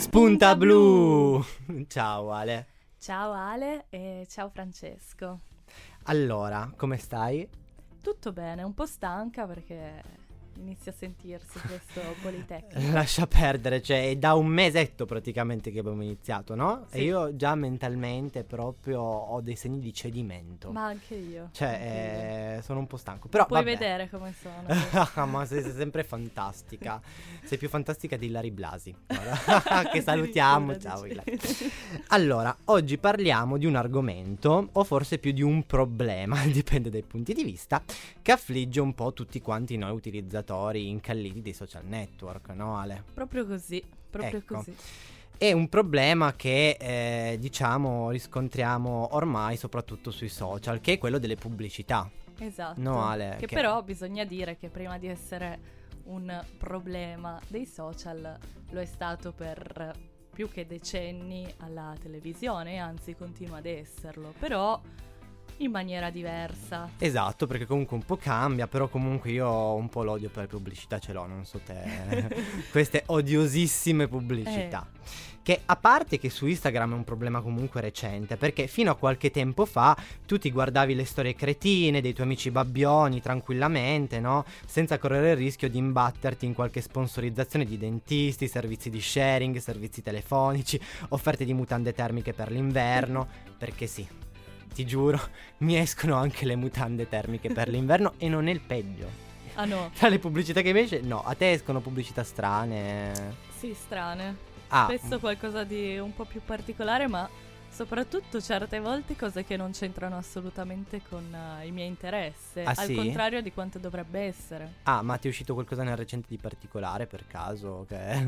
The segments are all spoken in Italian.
Spunta blu! Ciao Ale. Ciao Ale e ciao Francesco. Allora, come stai? Tutto bene, un po' stanca perché inizia a sentirsi questo Politecnico. Lascia perdere, cioè è da un mesetto praticamente che abbiamo iniziato, no? Sì. E io già mentalmente proprio ho dei segni di cedimento. Ma anche io. Cioè, sono un po' stanco. Però Puoi vabbè. vedere come sono. Ma sei sempre fantastica. Sei più fantastica di Ilari Blasi. Guarda, che salutiamo. Ciao Ilari. Allora, oggi parliamo di un argomento, o forse più di un problema, dipende dai punti di vista, che affligge un po' tutti quanti noi utilizzatori incalliti dei social network, no Ale? Proprio così, proprio Ecco. così. È un problema che diciamo riscontriamo ormai soprattutto sui social, che è quello delle pubblicità. Esatto. No Ale? Che però bisogna dire che prima di essere un problema dei social lo è stato per più che decenni alla televisione, anzi continua ad esserlo, però in maniera diversa. Esatto, perché comunque un po' cambia, però comunque io un po' l'odio per le pubblicità ce l'ho, non so te. Queste odiosissime pubblicità. Che a parte che su Instagram è un problema comunque recente, perché fino a qualche tempo fa tu ti guardavi le storie cretine dei tuoi amici babbioni tranquillamente, no? Senza correre il rischio di imbatterti in qualche sponsorizzazione di dentisti, servizi di sharing, servizi telefonici, offerte di mutande termiche per l'inverno, perché sì. Ti giuro, mi escono anche le mutande termiche per l'inverno e non è il peggio. Ah no? Tra le pubblicità che invece, no, a te escono pubblicità strane. Sì, strane. Ah, Spesso qualcosa di un po' più particolare, ma soprattutto certe volte cose che non c'entrano assolutamente con i miei interessi, Ah, al sì? contrario di quanto dovrebbe essere. ma ti è uscito qualcosa nel recente di particolare per caso?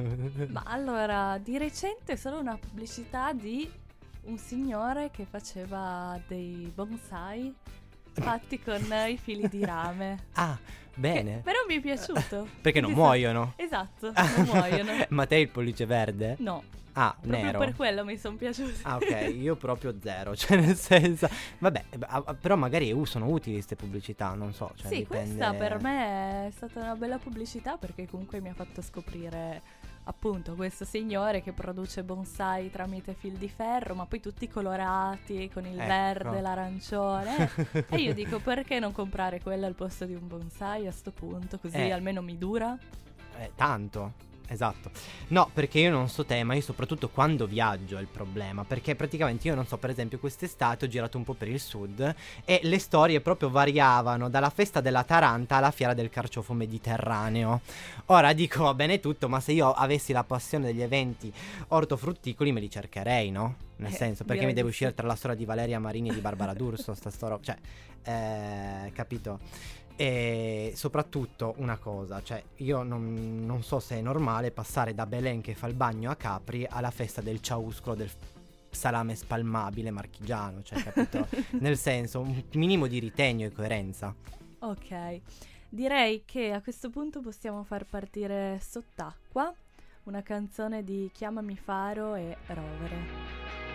Ma allora, di recente solo una pubblicità di un signore che faceva dei bonsai fatti con i fili di rame. Ah, bene. Che però mi è piaciuto. Perché non Chissà. muoiono? Esatto, non muoiono. Ma te il pollice verde? No, Ah, proprio nero. per quello mi sono piaciuti. Ah, ok, io proprio zero, cioè nel senso. Vabbè, però magari sono utili queste pubblicità, non so, cioè Sì, dipende. questa per me è stata una bella pubblicità perché comunque mi ha fatto scoprire appunto questo signore che produce bonsai tramite fil di ferro, ma poi tutti colorati con il Ecco. verde, l'arancione. E io dico, perché non comprare quello al posto di un bonsai a sto punto, così almeno mi dura? Tanto. Esatto. No, perché io non so te, ma io soprattutto quando viaggio è il problema. Perché praticamente io non so, per esempio quest'estate ho girato un po' per il sud e le storie proprio variavano dalla festa della Taranta alla fiera del carciofo mediterraneo. Ora dico, va bene tutto, ma se io avessi la passione degli eventi ortofrutticoli me li cercherei, no? Nel senso, perché mi direi deve di uscire sì. tra la storia di Valeria Marini e di Barbara D'Urso, sta storia, cioè, capito? E soprattutto una cosa, cioè io non so se è normale passare da Belen che fa il bagno a Capri alla festa del ciauscolo del salame spalmabile marchigiano, cioè capito? Nel senso, un minimo di ritegno e coerenza. Ok, direi che a questo punto possiamo far partire Sott'acqua, una canzone di Chiamami Faro e Rovere.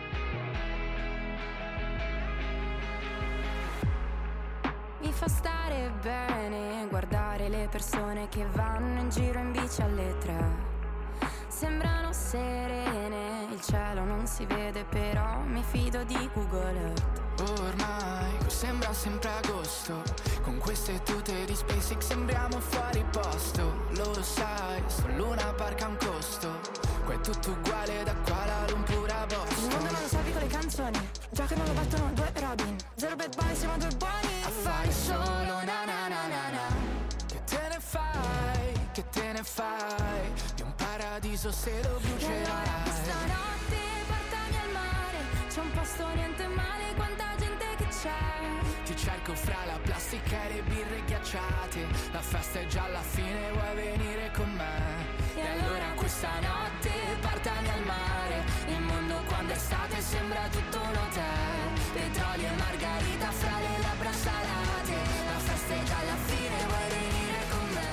Mi fa stare bene guardare le persone che vanno in giro in bici alle 3. Sembrano serene, il cielo non si vede, però mi fido di Google Earth. Ormai sembra sempre agosto, con queste tute di SpaceX sembriamo fuori posto. Lo sai, su Luna Park ha un costo, qua è tutto uguale da Kuala Lumpur a Il Boston. mondo non lo salvi con le canzoni, già che non lo battono due Robin. Zero bad boy, siamo due buoni. Affari solo na na na na na. Che te ne fai, che te ne fai, di un paradiso se lo E allora brucerai. questa notte portami al mare, c'è un posto niente male, quanta gente che c'è. Ti cerco fra la plastica e le birre ghiacciate, la festa è già alla fine, vuoi venire con me? E E allora questa notte portami al mare, il mondo quando è estate sembra tutto un hotel, petrolio e margarita fra le labbra salate, la festa è già alla fine, vuoi venire con me?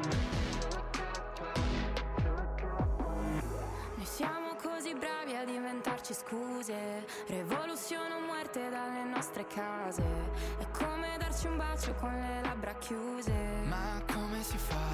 Noi siamo così bravi a diventare inventarci scuse, rivoluzione o muerte dalle nostre case. È come darci un bacio con le labbra chiuse. Ma come si fa?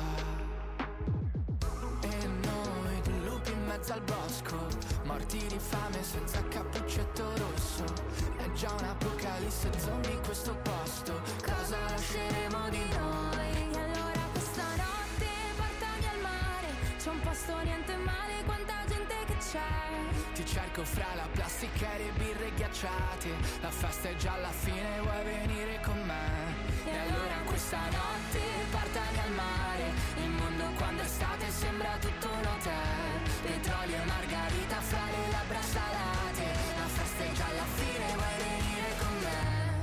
E noi due lupi in mezzo al bosco, morti di fame senza cappuccetto rosso. È già un'apocalisse zombie in questo posto. Cosa lasceremo di noi? E allora questa notte portami al mare, c'è un posto niente male, quanta gente che c'è. Ti cerco fra la plastica e le birre ghiacciate. La festa è già alla fine, vuoi venire con me? E allora questa notte portami al mare. Il mondo quando è estate sembra tutto un hotel. Petrolio e margarita fra le labbra salate. La festa è già alla fine, vuoi venire con me?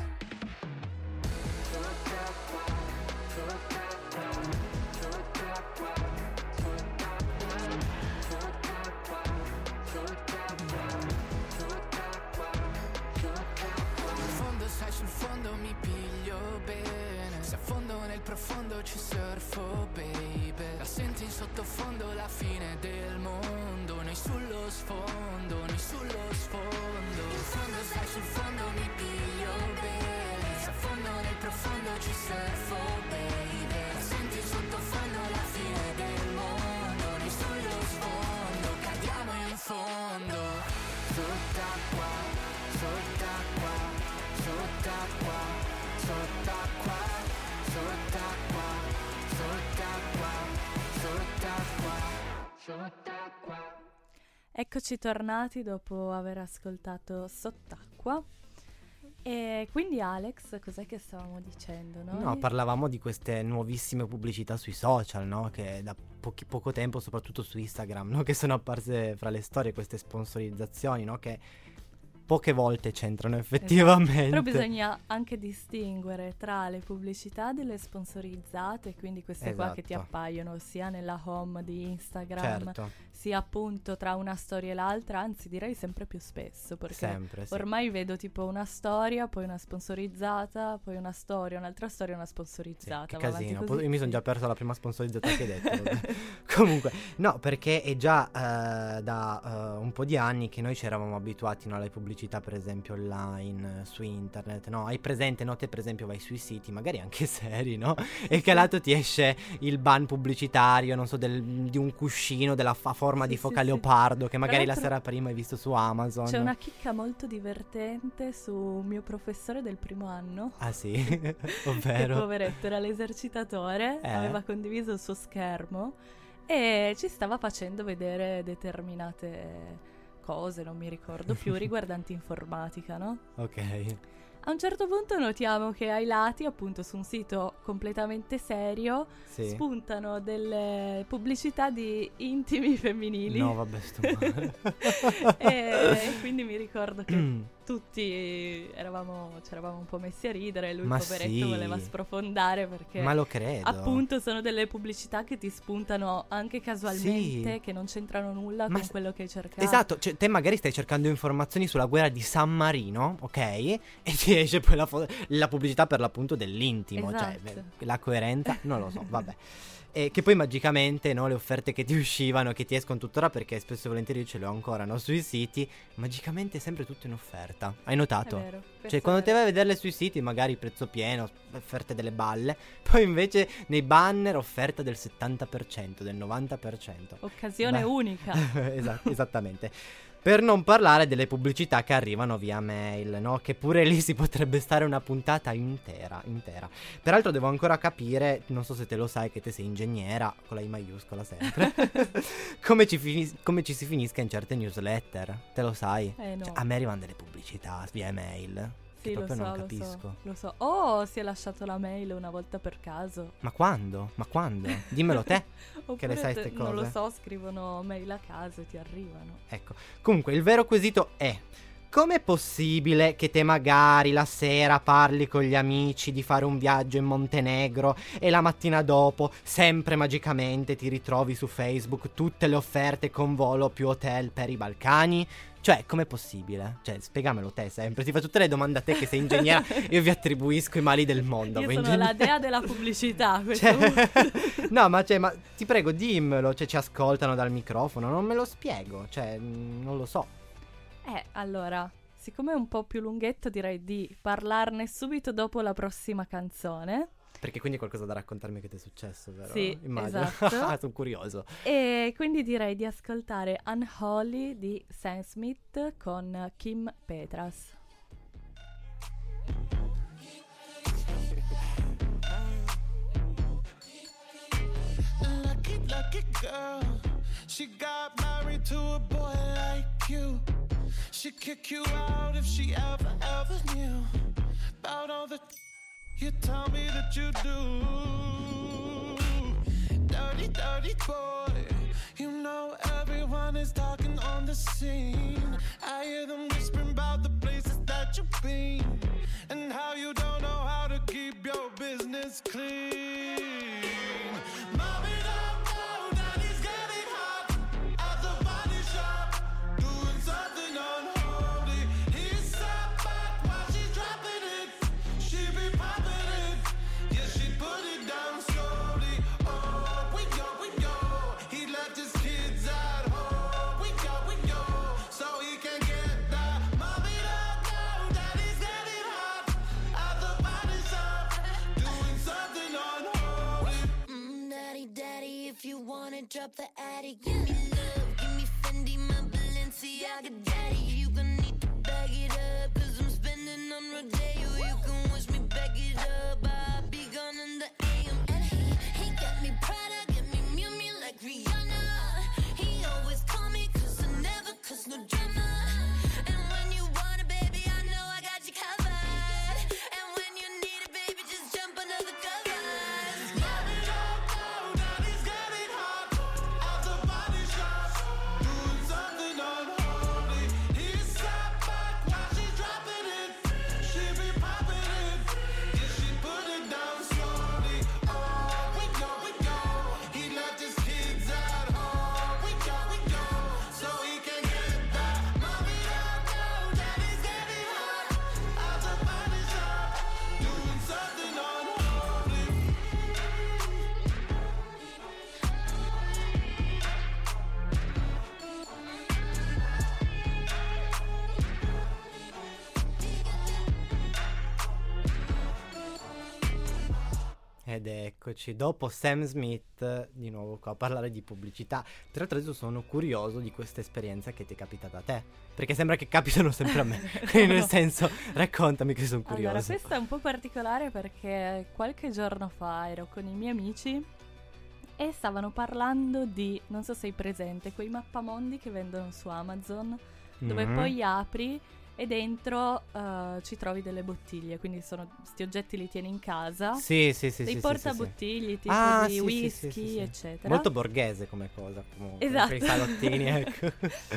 In fondo sai, sul fondo mi piglio bene. Se affondo nel profondo ci surfo, baby. La senti in sottofondo la fine del mondo. Noi sullo sfondo, noi sullo sfondo. In fondo sai, sul fondo mi piglio bene. Se affondo nel profondo ci surfo, baby. La senti in sottofondo la fine del mondo. Noi sullo sfondo, cadiamo in fondo. Sott'acqua, sott'acqua, sott'acqua, sott'acqua, sott'acqua, sott'acqua, sott'acqua, sott'acqua. Eccoci tornati dopo aver ascoltato Sott'acqua. E quindi Alex, cos'è che stavamo dicendo noi? No, parlavamo di queste nuovissime pubblicità sui social, no? Che da poco tempo, soprattutto su Instagram, no? Che sono apparse fra le storie queste sponsorizzazioni, no? Che poche volte c'entrano effettivamente. Però bisogna anche distinguere tra le pubblicità delle sponsorizzate, quindi queste qua che ti appaiono sia nella home di Instagram, certo, sia appunto tra una storia e l'altra, anzi direi sempre più spesso, perché sempre, sì. Ormai vedo tipo una storia, poi una sponsorizzata, poi una storia, un'altra storia, una sponsorizzata. Sì, che casino, così, io mi sono già perso la prima sponsorizzata che hai detto. Comunque, no, perché è già da un po' di anni che noi ci eravamo abituati, no, alle pubblicità, per esempio online, su internet, no? Hai presente, no? Te per esempio vai sui siti, magari anche seri, no? E che lato ti esce il ban pubblicitario, non so, di un cuscino della forma di foca leopardo, che magari la sera prima hai visto su Amazon. C'è una chicca molto divertente su un mio professore del primo anno. Ah sì? Ovvero? Che poveretto, era l'esercitatore, aveva condiviso il suo schermo e ci stava facendo vedere determinate cose, non mi ricordo più, riguardanti informatica, no? Ok. A un certo punto notiamo che ai lati, appunto su un sito completamente serio, spuntano delle pubblicità di intimi femminili. No, vabbè, sto male. E quindi mi ricordo che tutti c'eravamo un po' messi a ridere, lui poveretto voleva sprofondare perché ma lo credo, appunto sono delle pubblicità che ti spuntano anche casualmente, che non c'entrano nulla con quello che hai cercato. Esatto, cioè te magari stai cercando informazioni sulla guerra di San Marino, ok? E ti esce poi la pubblicità per l'appunto dell'intimo, esatto. Cioè la coerenza, non lo so, vabbè. E che poi magicamente, no, le offerte che ti uscivano, che ti escono tuttora, perché spesso e volentieri io ce le ho ancora, no, sui siti, magicamente è sempre tutto in offerta. Hai notato? È vero, cioè quando te vai a vederle sui siti, magari prezzo pieno, offerte delle balle, poi invece nei banner offerta del 70%, del 90%. Occasione unica. Esattamente. Per non parlare delle pubblicità che arrivano via mail, no? Che pure lì si potrebbe stare una puntata intera. Peraltro devo ancora capire, non so se te lo sai che te sei ingegnera, con la I maiuscola sempre, come ci si finisca in certe newsletter, te lo sai? No. Cioè, a me arrivano delle pubblicità via mail. Sì, lo so, non capisco. Lo so. Oh, si è lasciato la mail una volta per caso. Ma quando? Dimmelo te, che le sai ste cose. Non lo so, scrivono mail a caso e ti arrivano. Ecco, comunque il vero quesito è: com'è possibile che te magari la sera parli con gli amici di fare un viaggio in Montenegro e la mattina dopo, sempre magicamente, ti ritrovi su Facebook tutte le offerte con volo più hotel per i Balcani? Cioè, com'è possibile? Cioè, spiegamelo te sempre. Ti faccio tutte le domande a te che sei ingegnera. Io vi attribuisco i mali del mondo. Io sono la dea della pubblicità. No, ma ti prego, dimmelo. Cioè, ci ascoltano dal microfono. Non me lo spiego. Cioè, non lo so. Allora, siccome è un po' più lunghetto, direi di parlarne subito dopo la prossima canzone. Perché quindi è qualcosa da raccontarmi che ti è successo, vero? Sì, immagino. esatto. Sono curioso. E quindi direi di ascoltare Unholy di Sam Smith con Kim Petras. Lucky girl, she got married to a boy like you. She'd kick you out if she ever knew about all the you tell me that you do. Dirty boy, you know everyone is talking on the scene. I hear them whispering about the places that you've been and how you don't know how to keep your business clean. Mommy, don't know that he's getting hot at the body shop, doing something unholy. He's sat back while she's dropping it. She be popping it, yeah, she put it down slowly. Oh, we go. He left his kids at home. We go, so he can get that. Mommy, don't know that he's getting hot at the body shop, doing something unholy. Daddy, if you wanna drop the attic, give me love, give me Fendi, my Balenciaga daddy. You gonna need to bag it up, 'cause I'm spending on Rodeo. You can wish me back it up, I'll be gone in the AM. And he got me Prada, get me Miu Miu like Rihanna. He always call me 'cause I never cause no drama. And when you want it, baby, I know I got you covered. And when you need it, baby, just jump under the covers. Mommy, don't know that he's getting hot at the body shop, doing something unholy. He's sat back while she's dropping it. She be popping it, yeah, she put it down slowly. Oh, we go. He left his kids at home. We go, so he can get that. Mommy, don't know that he's getting hot at the body shop, doing something unholy. Ed eccoci, dopo Sam Smith, di nuovo qua a parlare di pubblicità. Tra l'altro adesso sono curioso di questa esperienza che ti è capitata a te, perché sembra che capitano sempre a me. Quindi nel senso, raccontami che sono curioso. Allora, questa è un po' particolare perché qualche giorno fa ero con i miei amici e stavano parlando di, non so se hai presente, quei mappamondi che vendono su Amazon, dove poi apri e dentro ci trovi delle bottiglie, quindi sono sti oggetti li tieni in casa. Sì. Dei portabottiglie tipo di sì, whisky, sì. eccetera. Molto borghese come cosa, comunque. Esatto. Per i salottini, ecco.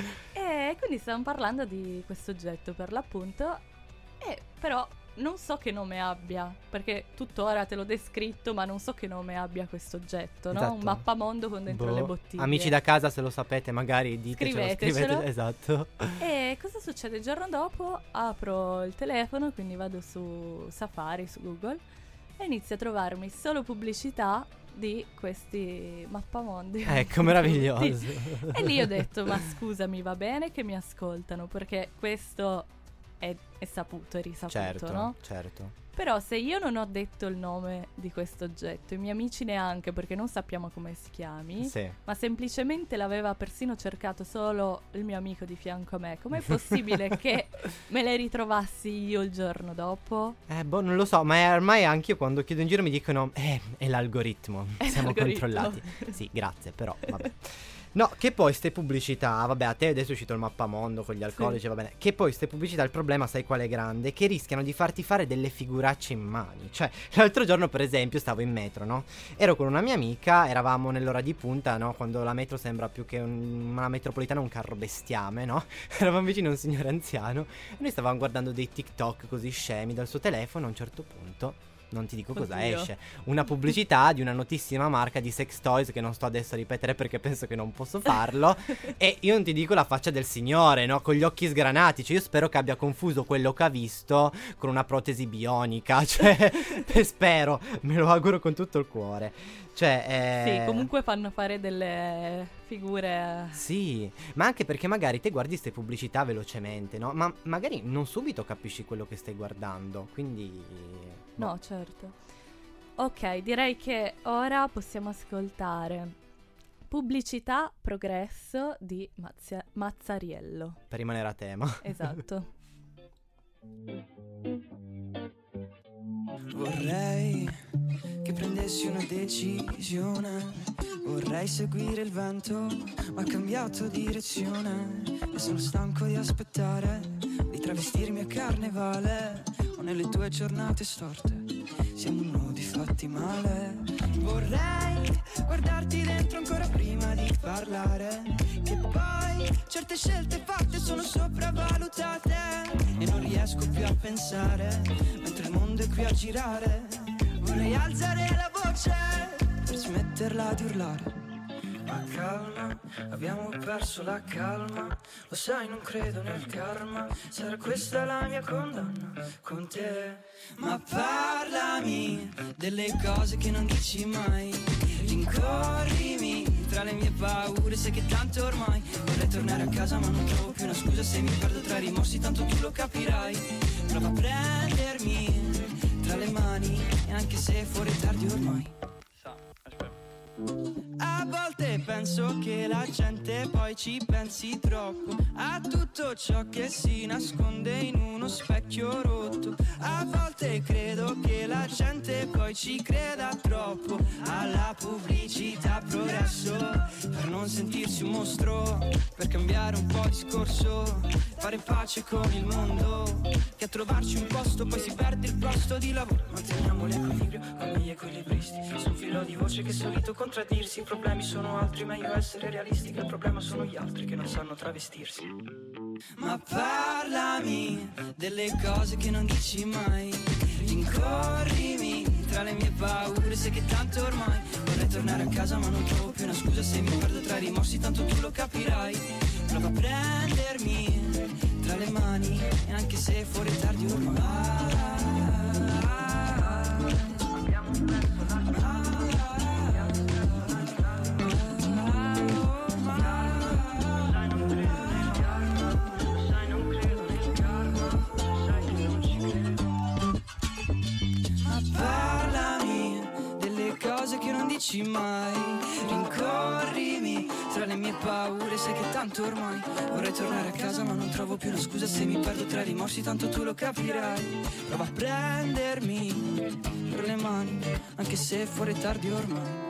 E quindi stavamo parlando di questo oggetto per l'appunto, e però non so che nome abbia, perché tuttora te l'ho descritto, ma non so che nome abbia questo oggetto, no? Esatto. Un mappamondo con dentro le bottiglie. Amici da casa, se lo sapete, magari ditecelo, scrivete. Esatto. E cosa succede? Il giorno dopo apro il telefono, quindi vado su Safari, su Google, e inizio a trovarmi solo pubblicità di questi mappamondi. Ecco, meraviglioso. E lì ho detto, ma scusami, va bene che mi ascoltano, perché questo è saputo, è risaputo, no? Certo. Però se io non ho detto il nome di questo oggetto, i miei amici neanche, perché non sappiamo come si chiami, Sì. ma semplicemente l'aveva persino cercato solo il mio amico di fianco a me, com'è possibile che me le ritrovassi io il giorno dopo? Non lo so, ma ormai anche io quando chiedo in giro mi dicono è l'algoritmo, siamo l'algoritmo. controllati. Sì, grazie, però, vabbè. No, che poi ste pubblicità, vabbè, a te adesso è uscito il mappamondo con gli alcolici, va bene. Che poi ste pubblicità, il problema sai qual è grande? Che rischiano di farti fare delle figuracce in mani. Cioè, l'altro giorno per esempio stavo in metro, no? Ero con una mia amica, eravamo nell'ora di punta, no? Quando la metro sembra più che una metropolitana un carro bestiame, no? Eravamo vicino a un signore anziano e noi stavamo guardando dei TikTok così scemi dal suo telefono. A un certo punto non ti dico cosa Oddio. esce. Una pubblicità di una notissima marca di sex toys che non sto adesso a ripetere perché penso che non posso farlo. E io non ti dico la faccia del signore, no? Con gli occhi sgranati. Cioè io spero che abbia confuso quello che ha visto con una protesi bionica. Cioè spero, me lo auguro con tutto il cuore. Cioè Sì, comunque fanno fare delle figure. sì, ma anche perché magari te guardi queste pubblicità velocemente, no? Ma magari non subito capisci quello che stai guardando. Quindi No, certo. Ok, direi che ora possiamo ascoltare Pubblicità Progresso di Mazzariello. per rimanere a tema. Esatto. Vorrei che prendessi una decisione, vorrei seguire il vento, ma ho cambiato direzione e sono stanco di aspettare, di travestirmi a carnevale o nelle tue giornate storte, siamo nudi fatti male. Vorrei guardarti dentro ancora prima di parlare, che poi certe scelte fatte sono sopravvalutate e non riesco più a pensare mentre il mondo è qui a girare. Vorrei alzare la voce per smetterla di urlare. Ma calma, abbiamo perso la calma, lo sai non credo nel karma, sarà questa la mia condanna con te. Ma parlami delle cose che non dici mai, rincorrimi tra le mie paure, sai che tanto ormai vorrei tornare a casa ma non trovo più una scusa, se mi perdo tra i rimorsi tanto tu lo capirai. Prova a prendermi tra le mani e anche se è fuori tardi ormai. A volte penso che la gente poi ci pensi troppo a tutto ciò che si nasconde in uno specchio rotto. A volte credo che la gente poi ci creda troppo alla pubblicità progresso, per non sentirsi un mostro, per cambiare un po' discorso, fare pace con il mondo, che a trovarci un posto poi si perde il posto di lavoro. Manteniamo l'equilibrio come gli equilibristi, su un filo di voce che è solito contraddirsi. I problemi sono altri, meglio essere realisti, che il problema sono gli altri che non sanno travestirsi. Ma parlami delle cose che non dici mai, rincorrimi tra le mie paure, sai che tanto ormai vorrei tornare a casa ma non trovo più una scusa, se mi perdo tra i rimorsi tanto tu lo capirai. Prova a prendermi tra le mani e anche se è fuori tardi ormai. Abbiamo perso la calma. Che non dici mai, rincorrimi tra le mie paure, sai che tanto ormai vorrei tornare a casa ma non trovo più una scusa, se mi perdo tra i rimorsi tanto tu lo capirai. Prova a prendermi per le mani anche se è fuori tardi ormai.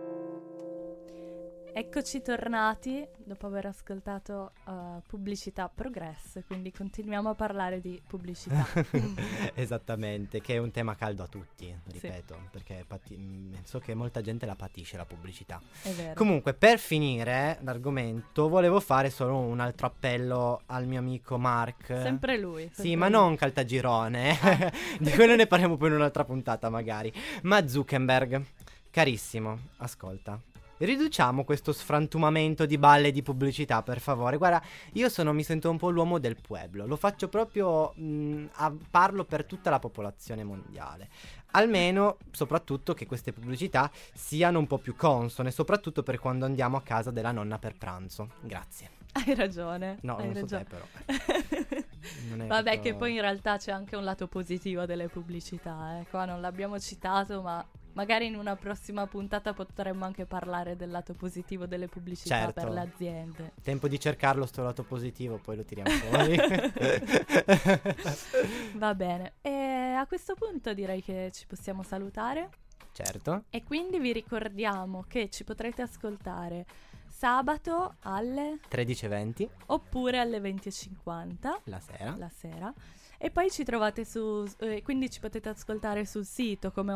Eccoci tornati dopo aver ascoltato Pubblicità Progresso, quindi continuiamo a parlare di pubblicità. Esattamente, che è un tema caldo a tutti, ripeto, sì. Perché so che molta gente la patisce la pubblicità. È vero. Comunque, per finire l'argomento, volevo fare solo un altro appello al mio amico Mark. Sempre lui. Sì, ma non Caltagirone, di quello ne parliamo poi in un'altra puntata magari. Ma Zuckerberg, carissimo, ascolta. Riduciamo questo sfrantumamento di balle di pubblicità, per favore. Guarda, io mi sento un po' l'uomo del pueblo. Lo faccio proprio, parlo per tutta la popolazione mondiale. Almeno, soprattutto, che queste pubblicità siano un po' più consone, soprattutto per quando andiamo a casa della nonna per pranzo. Grazie. Hai ragione. No, hai non ragione. so te però. Vabbè, proprio... che poi in realtà c'è anche un lato positivo delle pubblicità. Qua non l'abbiamo citato, ma... magari in una prossima puntata potremmo anche parlare del lato positivo delle pubblicità, certo, per le aziende. Tempo di cercarlo sto lato positivo, poi lo tiriamo fuori. Va bene. E a questo punto direi che ci possiamo salutare. Certo. E quindi vi ricordiamo che ci potrete ascoltare sabato alle 13:20 oppure alle 20:50 la sera. E poi ci trovate quindi ci potete ascoltare sul sito come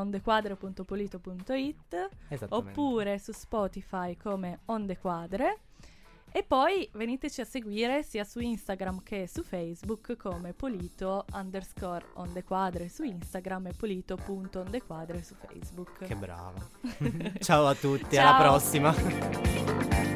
ondequadre.polito.it oppure su Spotify come Onde Quadre. E poi veniteci a seguire sia su Instagram che su Facebook come Polito_on_the_quadre su Instagram e Polito.onthequadre su Facebook. Che brava. Ciao a tutti, Ciao. alla prossima.